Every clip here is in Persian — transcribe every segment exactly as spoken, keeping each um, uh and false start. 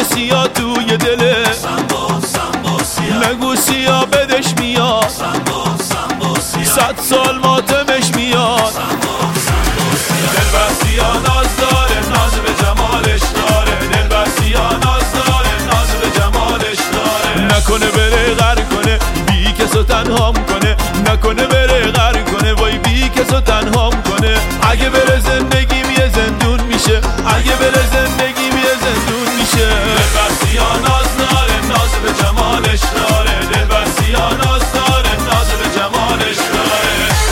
موج سیاه توی دله نگو سیاه بدش میاد صد سال ماتمش میاد دلبر سیاه ناز داره ناز به جمالش داره دلبر سیاه ناز داره ناز به جمالش داره نکنه بره غر کنه بی کسو تنهام کنه نکنه بره غر کنه وای بی کسو تنهام کنه اگه بره زندگیم یه زندون میشه اگه بره زندگیم یه زندون میشه دلبر سیاه ناز داره ناز به جمالش داره دلبر سیاه ناز داره ناز به جمالش داره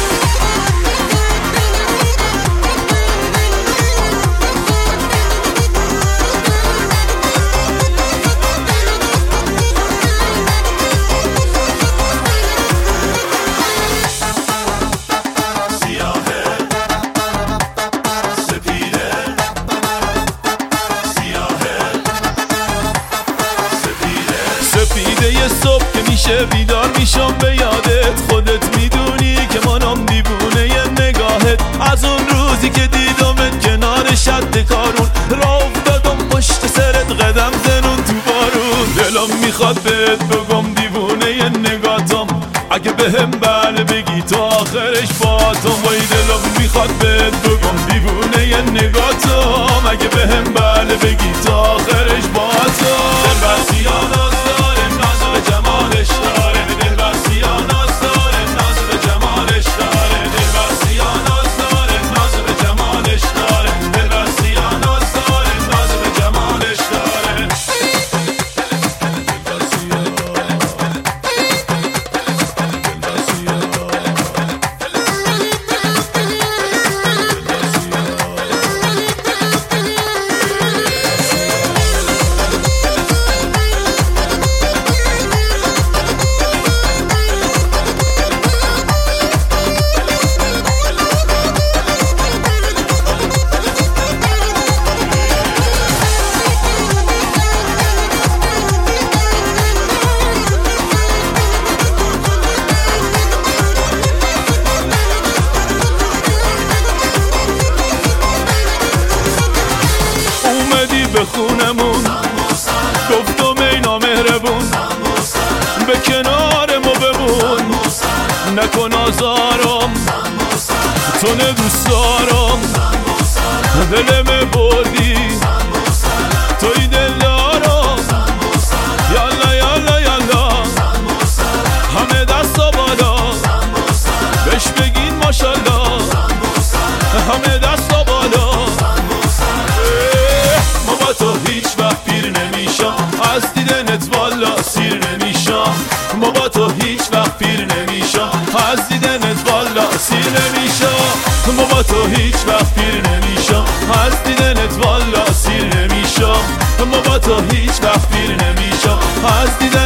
سپیده یه صبح که میشه بیدار میشم به یادت خودت میدونی که منم دیوونه یه نگاهت از اون روزی که دیدمت کنار شد کارون راه افتادم پشت سرت قدم زنون تو بارون دلم میخواد بهت بگم دیوونه یه نگاتم اگه بهم بله بگی تا آخرش باتم وای دلم میخواد بهت بگم دیوونه یه نگاتم اگه بهم بله بگی تا آخرش باتم دلبر سیاه ناز داره ناز به جمالش داره دلبر سیاه ناز داره ناز به جمالش داره دلبر سیاه ناز داره ناز به جمالش داره دلبر سیاه ناز داره ناز به جمالش داره دلبر به خونمون گفتم ای نامهربون به کنار ما بمون نکن آزارم تو نه دوست دارم دلم بردی توی دل دارم یالا یالا یالا همه دستا بالا بهش بگین ماشالله همه دستا بالا تو هیچ وقت پیر نمیشم از دیدنت والا سیر نمیشم ما با تو هیچ وقت پیر نمیشم از دیدنت والا سیر نمیشم ما با تو هیچ وقت پیر نمیشم از دیدنت والا سیر نمیشم ما با تو هیچ وقت پیر نمیشم از دیدنت